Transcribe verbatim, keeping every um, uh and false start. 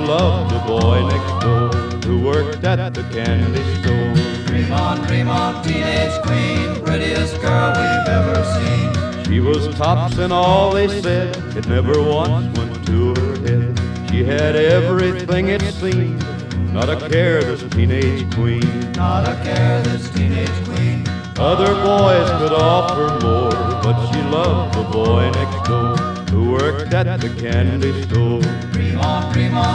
loved the boy next door who worked at the candy store. Dream on, dream on, teenage queen, prettiest girl we've ever seen. She was tops in all they said, it never once went to her head. She had everything it seemed, not a care, this teenage queen. Not a care, this teenage queen. Other boys could offer more, but she loved the boy next door who worked at the candy store. Dream on, dream on.